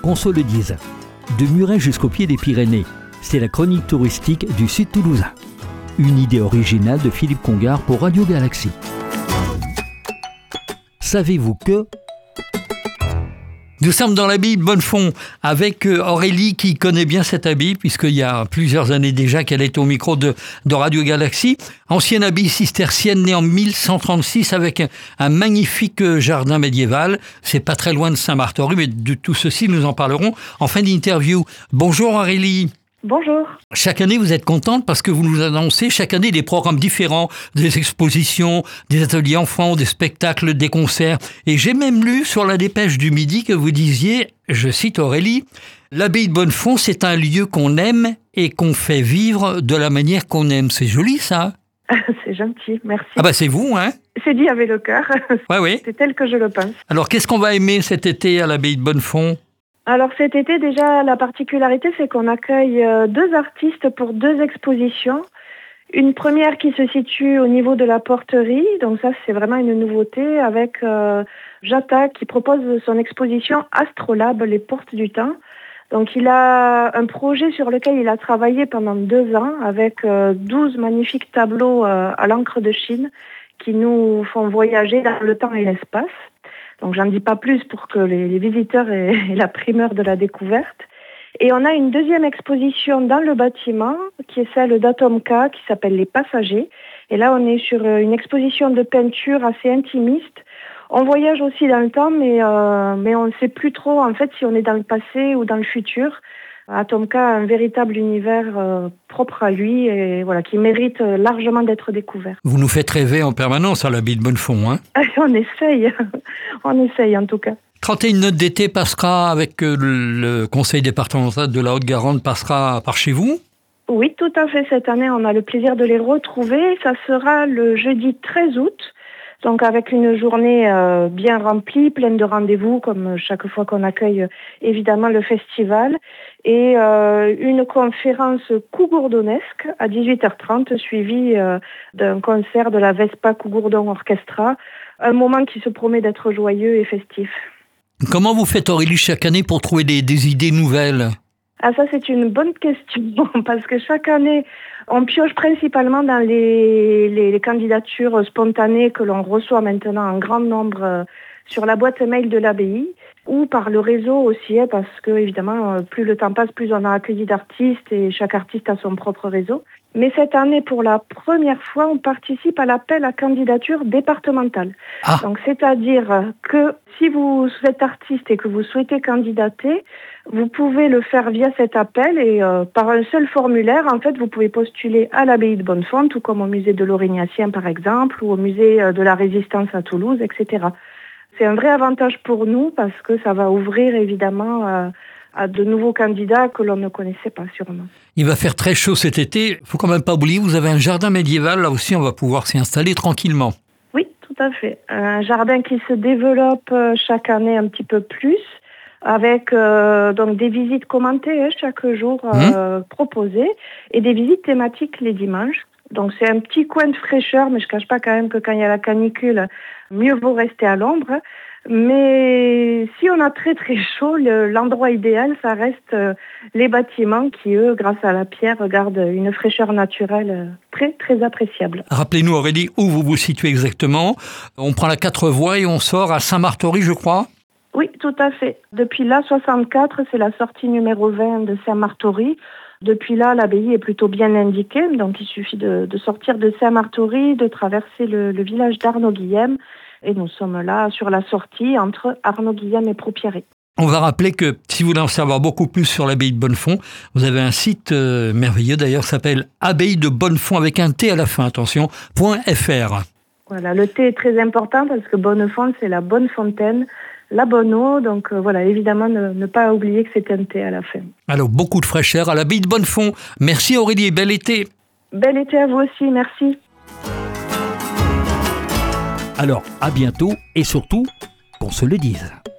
qu'on se le dise. De Muret jusqu'au pied des Pyrénées, c'est la chronique touristique du Sud toulousain. Une idée originale de Philippe Congar pour Radio Galaxie. Savez-vous que... Nous sommes dans l'abbaye de Bonnefond avec Aurélie qui connaît bien cette abbaye puisqu'il y a plusieurs années déjà qu'elle est au micro de Radio Galaxie. Ancienne abbaye cistercienne née en 1136 avec un magnifique jardin médiéval. C'est pas très loin de Saint-Martory, mais de tout ceci nous en parlerons en fin d'interview. Bonjour Aurélie. Bonjour. Chaque année, vous êtes contente parce que vous nous annoncez chaque année des programmes différents, des expositions, des ateliers enfants, des spectacles, des concerts. Et j'ai même lu sur la Dépêche du Midi que vous disiez, je cite Aurélie, « L'abbaye de Bonnefond, c'est un lieu qu'on aime et qu'on fait vivre de la manière qu'on aime. » C'est joli ça. C'est gentil, merci. Ah bah c'est vous, hein. C'est dit avec le cœur. Oui. C'est tel que je le pense. Alors qu'est-ce qu'on va aimer cet été à l'abbaye de Bonnefond ? Alors cet été, déjà, la particularité, c'est qu'on accueille 2 artistes pour 2 expositions. Une première qui se situe au niveau de la porterie, donc ça c'est vraiment une nouveauté, avec Jata qui propose son exposition Astrolabe, les portes du temps. Donc il a un projet sur lequel il a travaillé pendant 2 ans, avec 12 magnifiques tableaux à l'encre de Chine qui nous font voyager dans le temps et l'espace. Donc j'en dis pas plus pour que les visiteurs aient la primeur de la découverte. Et on a une deuxième exposition dans le bâtiment, qui est celle d'Atomka, qui s'appelle Les Passagers. Et là, on est sur une exposition de peinture assez intimiste. On voyage aussi dans le temps, mais on ne sait plus trop en fait si on est dans le passé ou dans le futur. Atomka a un véritable univers propre à lui et voilà, qui mérite largement d'être découvert. Vous nous faites rêver en permanence à l'abbaye de Bonnefond, hein. On essaye en tout cas. 31 notes d'été passera avec le conseil départemental de la Haute-Garonne, passera par chez vous ? Oui, tout à fait. Cette année, on a le plaisir de les retrouver. Ça sera le jeudi 13 août. Donc avec une journée bien remplie, pleine de rendez-vous, comme chaque fois qu'on accueille évidemment le festival, et une conférence cougourdonesque à 18h30, suivie d'un concert de la Vespa Cougourdon Orchestra, un moment qui se promet d'être joyeux et festif. Comment vous faites Aurélie chaque année pour trouver des idées nouvelles ? Ah ça c'est une bonne question, parce que chaque année, on pioche principalement dans les candidatures spontanées que l'on reçoit maintenant en grand nombre sur la boîte mail de l'abbaye, ou par le réseau aussi, parce que évidemment, plus le temps passe, plus on a accueilli d'artistes et chaque artiste a son propre réseau. Mais cette année, pour la première fois, on participe à l'appel à candidature départementale. Ah. Donc, c'est-à-dire que si vous êtes artiste et que vous souhaitez candidater, vous pouvez le faire via cet appel et par un seul formulaire, en fait, vous pouvez postuler à l'abbaye de Bonnefond, tout comme au musée de l'Aurignacien, par exemple, ou au musée de la Résistance à Toulouse, etc. C'est un vrai avantage pour nous parce que ça va ouvrir évidemment à de nouveaux candidats que l'on ne connaissait pas sûrement. Il va faire très chaud cet été. Il ne faut quand même pas oublier, vous avez un jardin médiéval. Là aussi, on va pouvoir s'y installer tranquillement. Oui, tout à fait. Un jardin qui se développe chaque année un petit peu plus, avec donc des visites commentées chaque jour proposées et des visites thématiques les dimanches. Donc c'est un petit coin de fraîcheur, mais je ne cache pas quand même que quand il y a la canicule, mieux vaut rester à l'ombre. Mais si on a très très chaud, l'endroit idéal, ça reste les bâtiments qui, eux, grâce à la pierre, gardent une fraîcheur naturelle très très appréciable. Rappelez-nous Aurélie, où vous vous situez exactement. On prend la 4 voies et on sort à Saint-Martory, je crois. Oui, tout à fait. Depuis là, 64, c'est la sortie numéro 20 de Saint-Martory. Depuis là, l'abbaye est plutôt bien indiquée, donc il suffit de sortir de Saint-Martory, de traverser le village d'Arnaud-Guillem, et nous sommes là sur la sortie entre Arnaud-Guillem et Proupierré. On va rappeler que si vous voulez en savoir beaucoup plus sur l'abbaye de Bonnefond, vous avez un site merveilleux d'ailleurs, s'appelle abbaye de Bonnefond avec un T à la fin, attention, .fr. Voilà, le T est très important parce que Bonnefond, c'est la bonne fontaine, la bonne eau, donc voilà, évidemment, ne pas oublier que c'est un T à la fin. Alors, beaucoup de fraîcheur à l'abbaye de Bonnefond. Merci Aurélie, bel été. Bel été à vous aussi, merci. Alors, à bientôt et surtout, qu'on se le dise.